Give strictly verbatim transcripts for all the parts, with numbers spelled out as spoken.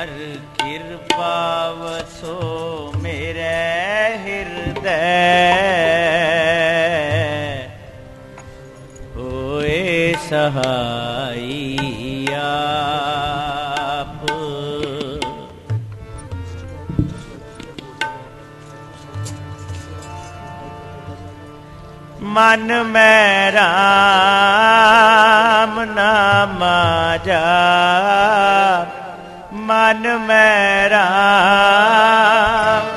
कर कृपा वसो मेरे हृदय होए सहाई आप। मन में राम नाम जाप, मन में राम,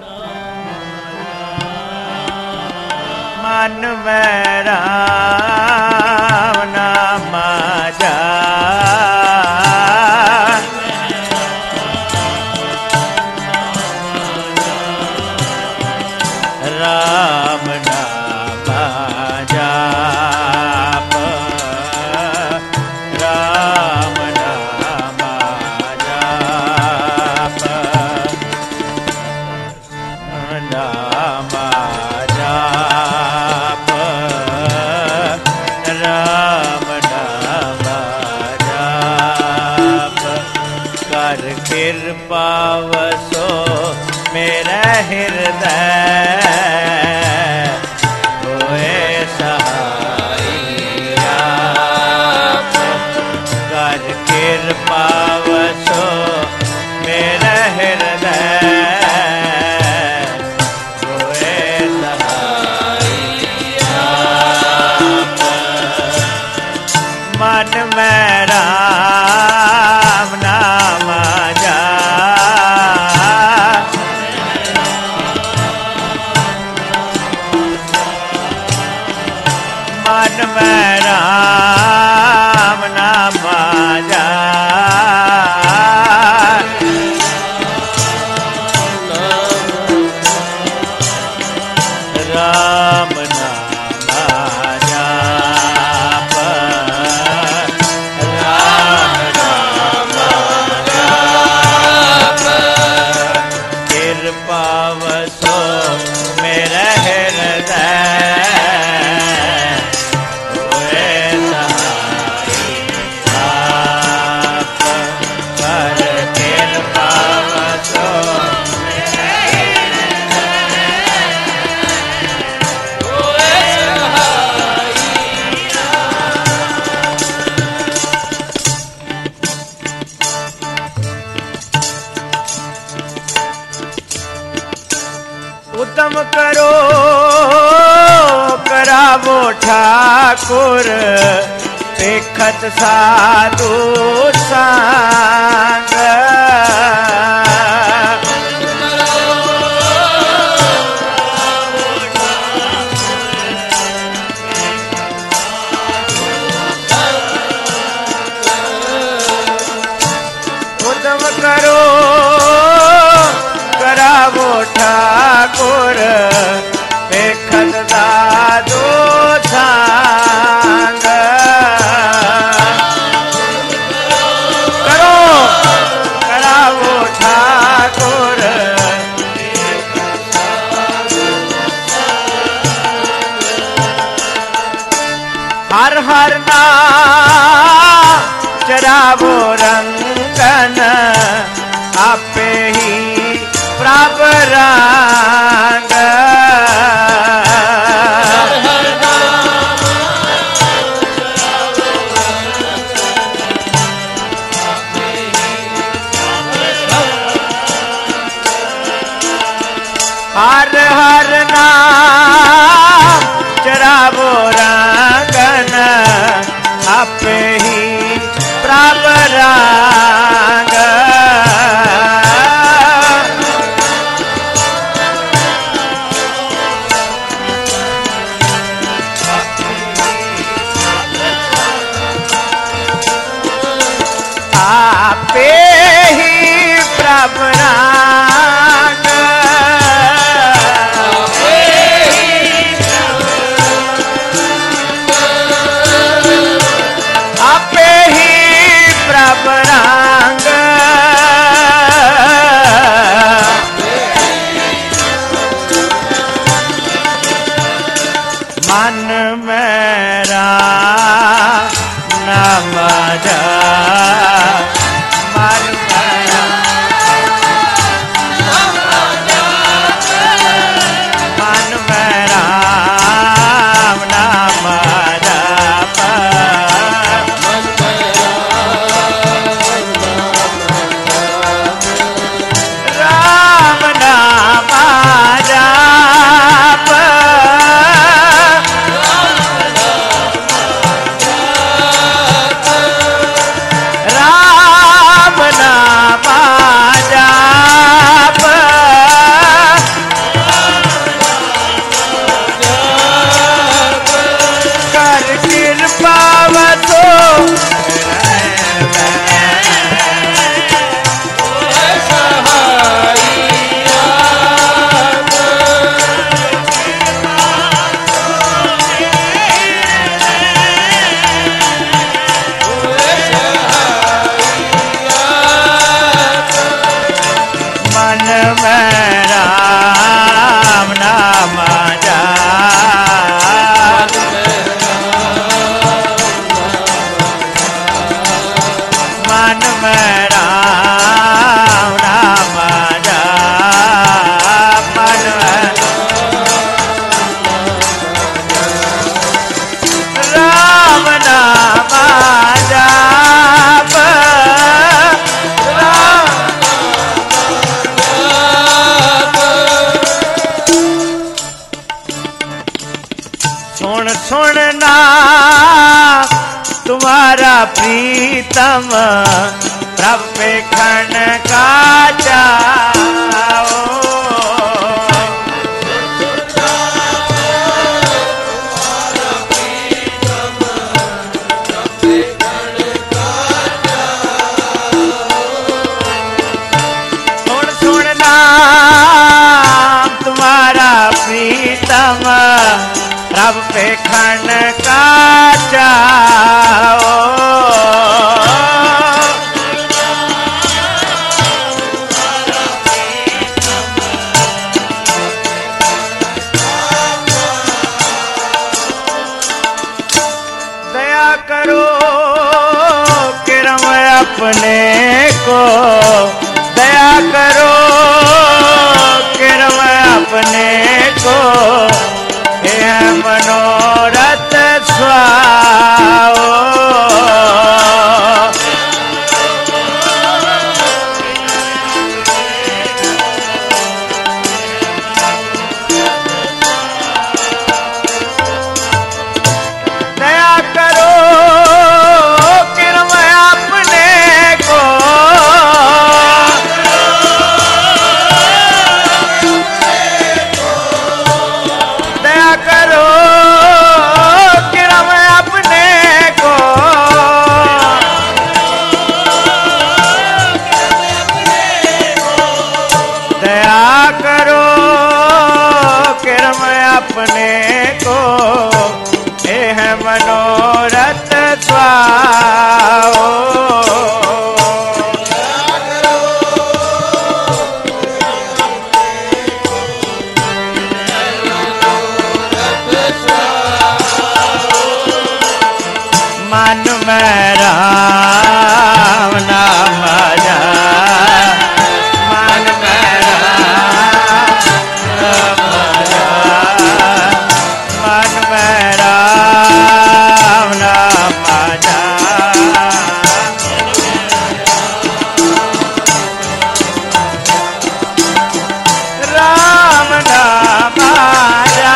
मन में राम नाम जाप, राम नाम जाप, राम नाम जाप, नाम जाप, राम नाम जाप। कर कृपा वसो मेरा हृदय होए सहाई आप। कर कृपा वसो मेरा हृदय होए सहाई आप। मन में राम नाम जाप, मन में राम नाम जाप, राम नाम जाप, राम नाम जाप। कृपा वसो मेरे हृदय होए सहाई आप। कर कृपा वसो उत्तम करो करावो ठाकुर देखत साधु संग। उत्तम करो करावो ठाकुर देखत साधु संग। करो करावो ठाकुर हर हर नाम चरावो रंगन आपे ही प्रभ रंग। हर हर नाम चरावो रंगन आपे ही प्रभ रंग। आपे ही प्रभ रंग, आपे ही प्रभ रंग। मन में राम नाम जाप, मन में सुन सुनना तुम्हारा प्रीतम प्रभु पेखन का जाओ। सुन सुनना तुम्हारा प्रीतम प्रभु पेखन का जाओ। दया करो किरम अपने को, दया करो किरम अपने को, यह मनोरथ स्वाओ। दया करो किरम अपने को, दया करो किरम अपने को, दया करो किरम अपने को, यह मनोरथ स्वाओ। मन में राम नाम आया, मन में राम नाम आया, मन में राम नाम आया। राम नाम आया,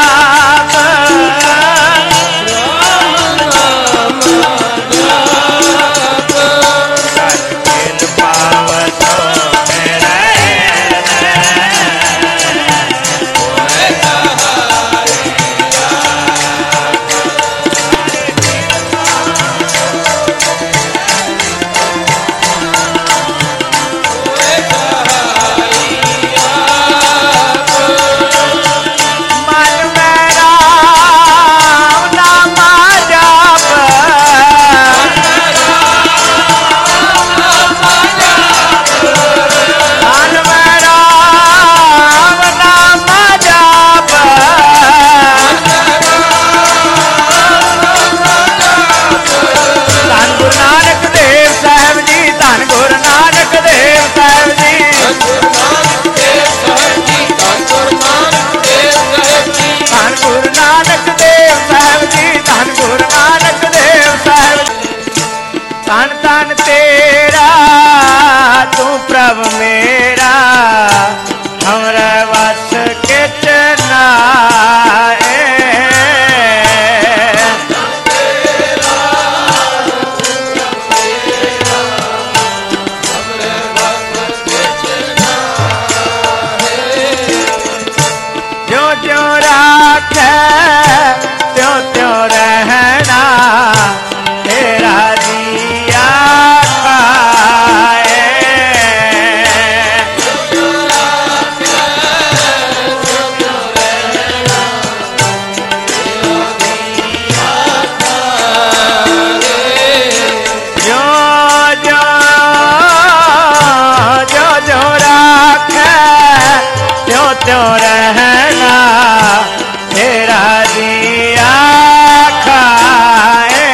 तन तन तेरा तू प्रभु मेरा, हमरा वस किच नाए। जो जो राखे त्यों त्यों रहना, तेरा दिया खाए। जो जो जो जो राखे त्यों त्यों रहना, तेरा दिया खाए।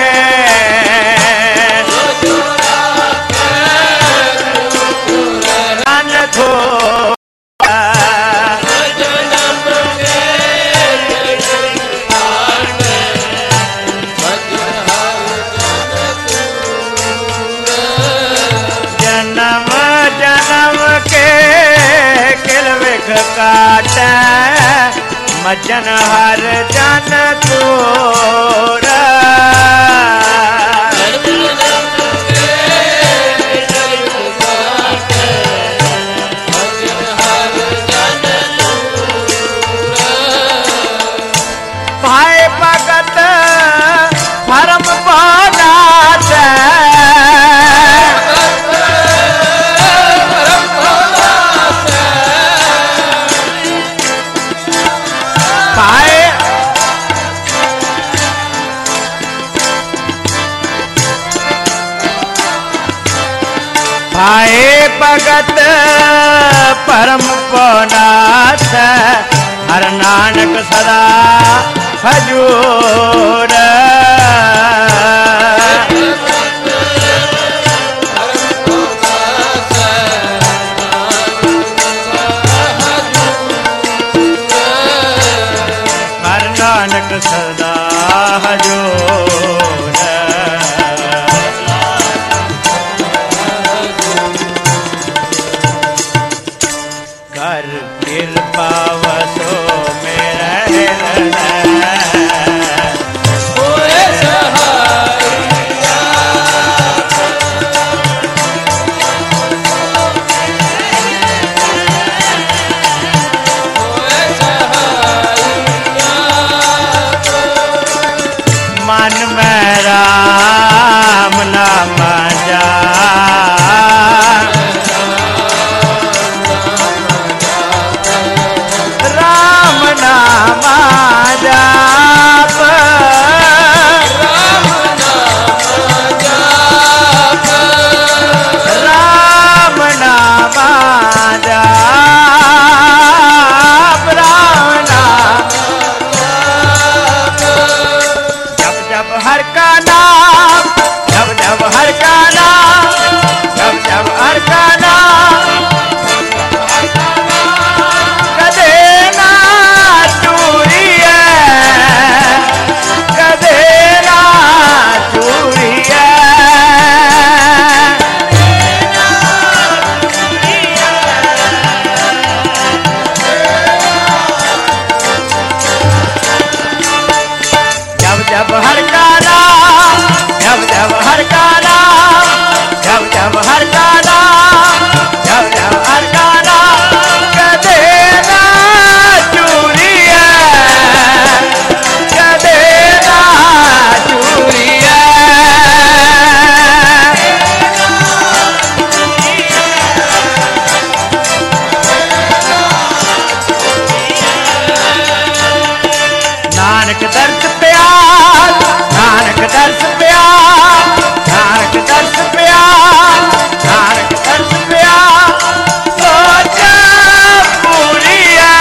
जन्म जन्म के किल विख काटे, मजन हर जन तोर भाई भगत धर्म बनात भाई भाई भगत परम पौनाथ हर नानक सदा हजूर हर नानक सदा हजूर कर कृपा वसो मेरे मन में राम नाम जा राम नाम जाप राम नाम जाप राम नाम जब जब हर का नाम जब जब हर का नाम जब जब हर का नाम कदे ना चूरिए कदे ना चूरिए जब जब हर का नाम जब जब हर का नाम जब जब हर का नाम जब जब हर का नाम कदे ना चूरिए कदे ना चूरिए नानक दर्श प्यार नानक दर्श प्यार नानक दर्श प्यार नानक दर्श प्यार सोचा पूरी है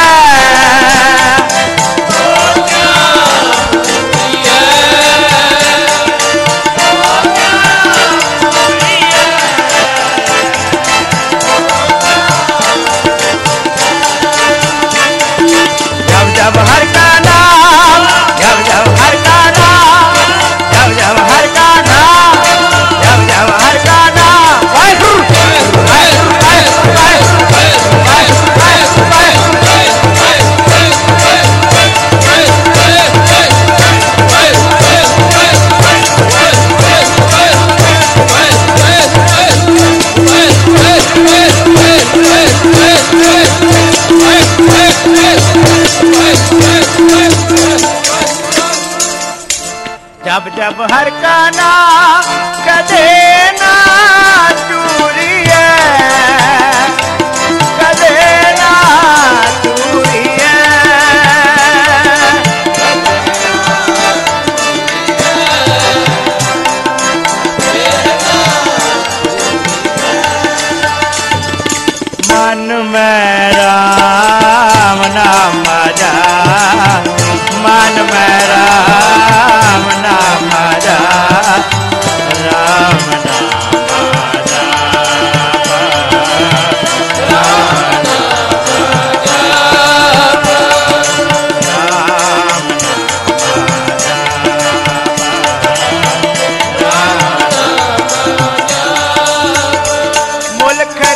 जब जब हर का नाम जब जब हर का नाम जब जब हर का नाम जब जब हर का नाम वाहिगुरु वाहिगुरु वाहिगुरु वाहिगुरु जब जब हर का नाम कदे ना चूरिए कदे ना चूरिए मन में राम नाम जा मन में राम नाम जा राम नाम जा राम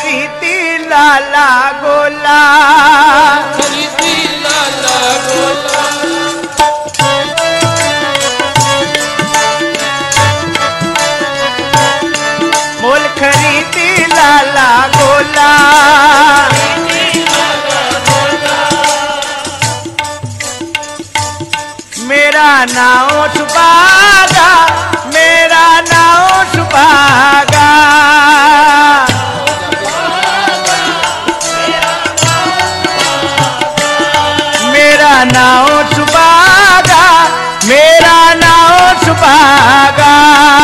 खरीदी लाला गोला मेरा नाम सुभागा, मेरा नाम सुभागा। मेरा नाम सुभागा, मेरा नाम सुभागा।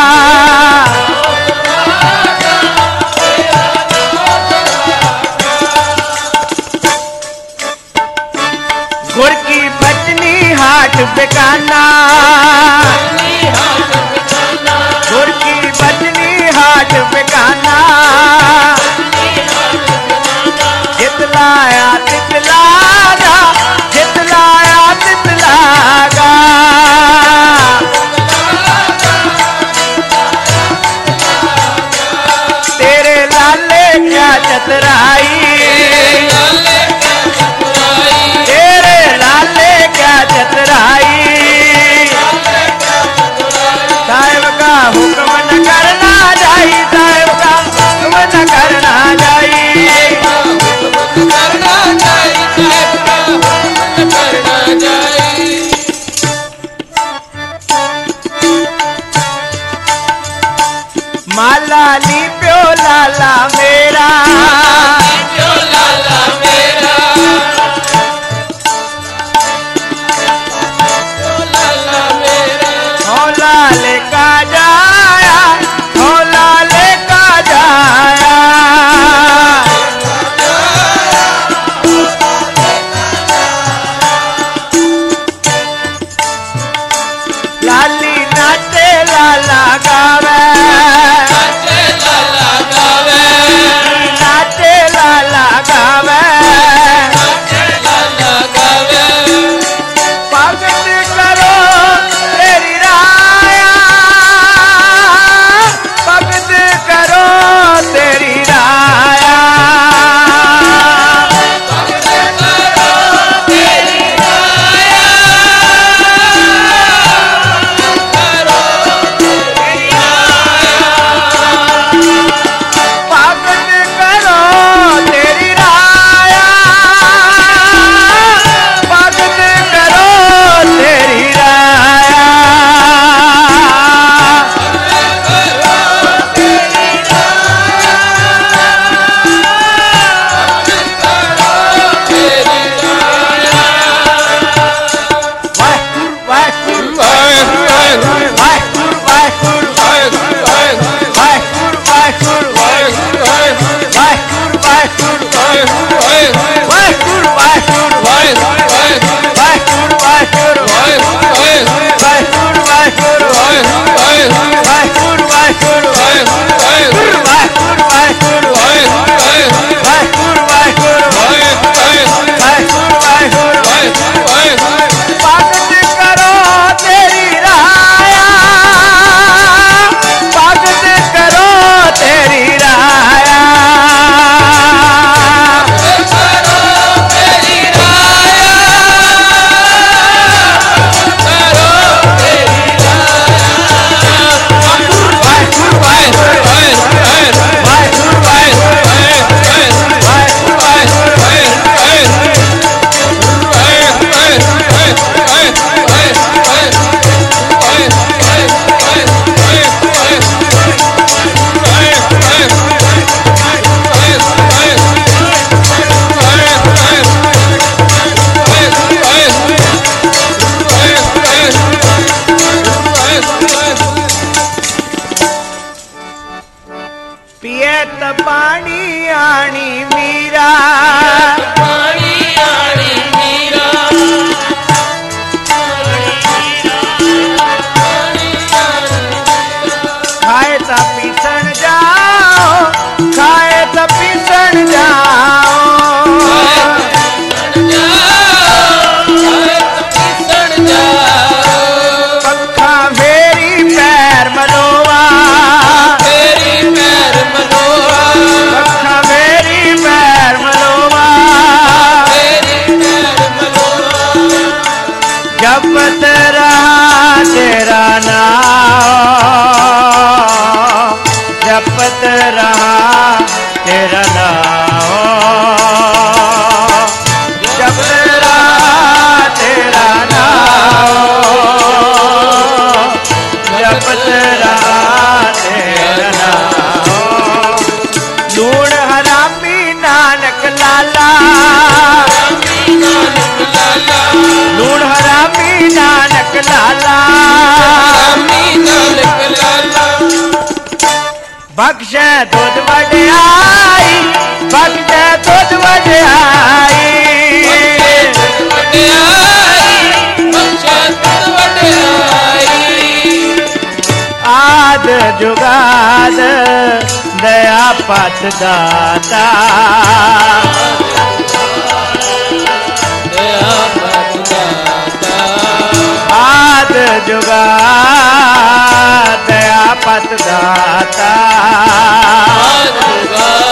गुर की बचनी हाट बेगाना, गुर की बचनी हाट बेगाना। जितलाया तितलागा, जितलाया तितलागा। तेरे लाले क्या चतराई, तेरे लाले क्या चतराई। साहिब का हुक्म न करना जाई, साहिब का हुक्म न करना जाई। माला ली प्यो लाला मेरा, प्यो लाला मेरा। प्यो लाला मेरा। हो लाले का जाया, हो लाले का जाया। लाली नाचे लाला गावे, पानी आनी मीरा, पानी आनी मीरा। खाए तो पीसन जाओ, खाए तो पीसन जाओ। पंखा मेरी पैर मनोवा, मेरी पैर मनोवा। पंखा मेरी पैर मनोवा, मेरी पैर मनोवा। जपत रहा तेरा नाम, जपत रहा तेरा नाम, जपत रहा तेरा नाम। लूण हरामी नानक लाला नानक लाला बख्श दुध वड्याई बख्श दुध वड्याई आद जुगाद दया पत दाता दया पत दाता आद जुगाद दया पत दाता आद जुगाद